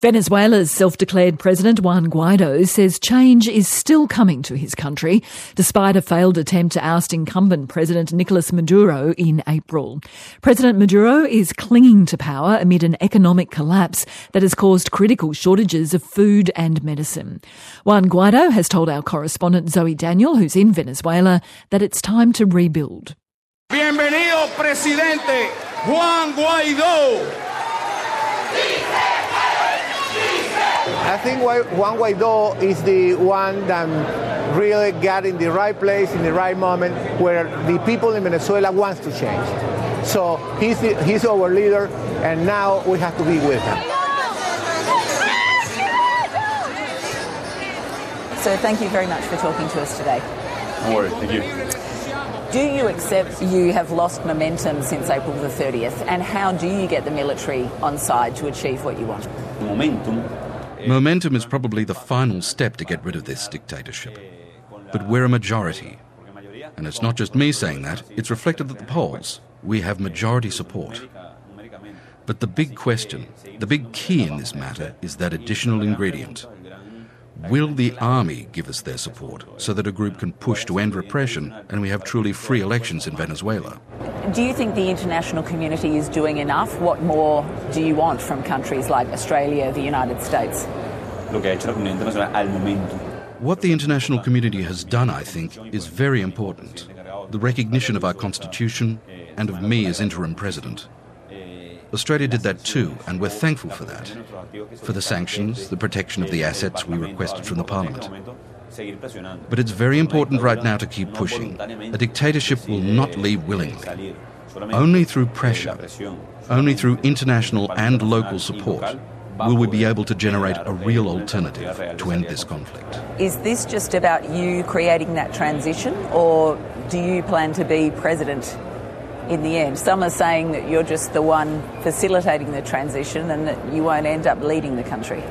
Venezuela's self-declared president Juan Guaido says change is still coming to his country, despite a failed attempt to oust incumbent President Nicolas Maduro in April. President Maduro is clinging to power amid an economic collapse that has caused critical shortages of food and medicine. Juan Guaido has told our correspondent Zoe Daniel, who's in Venezuela, that it's time to rebuild. Bienvenido, Presidente Juan Guaidó. I think Juan Guaidó is the one that really got in the right place, in the right moment, where the people in Venezuela wants to change. So he's our leader, and now we have to be with him. So thank you very much for talking to us today. No worries, thank you. Do you accept you have lost momentum since April the 30th, and how do you get the military on side to achieve what you want? Momentum is probably the final step to get rid of this dictatorship. But we're a majority. And it's not just me saying that, it's reflected at the polls. We have majority support. But the big question, the big key in this matter is that additional ingredient. Will the army give us their support so that a group can push to end repression and we have truly free elections in Venezuela? Do you think the international community is doing enough? What more do you want from countries like Australia, the United States? What the international community has done, I think, is very important. The recognition of our constitution and of me as interim president. Australia did that too, and we're thankful for that. For the sanctions, the protection of the assets we requested from the Parliament. But it's very important right now to keep pushing. A dictatorship will not leave willingly. Only through pressure, only through international and local support, will we be able to generate a real alternative to end this conflict. Is this just about you creating that transition, or do you plan to be president in the end? Some are saying that you're just the one facilitating the transition and that you won't end up leading the country.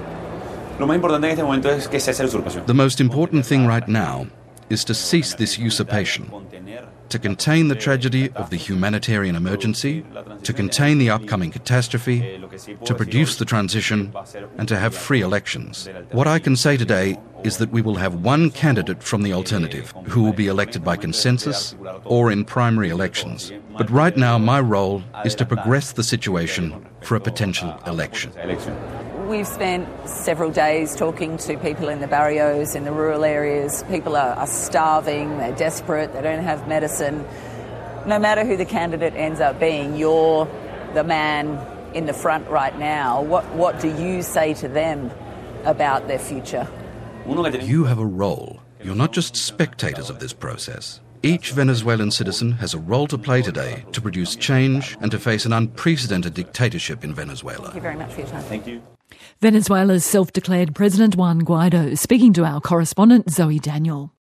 The most important thing right now is to cease this usurpation, to contain the tragedy of the humanitarian emergency, to contain the upcoming catastrophe, to produce the transition, and to have free elections. What I can say today is that we will have one candidate from the alternative who will be elected by consensus or in primary elections. But right now, my role is to progress the situation for a potential election. We've spent several days talking to people in the barrios, in the rural areas. People are starving, they're desperate, they don't have medicine. No matter who the candidate ends up being, you're the man in the front right now. What do you say to them about their future? You have a role. You're not just spectators of this process. Each Venezuelan citizen has a role to play today to produce change and to face an unprecedented dictatorship in Venezuela. Thank you very much for your time. Thank you. Venezuela's self-declared President Juan Guaido speaking to our correspondent Zoe Daniel.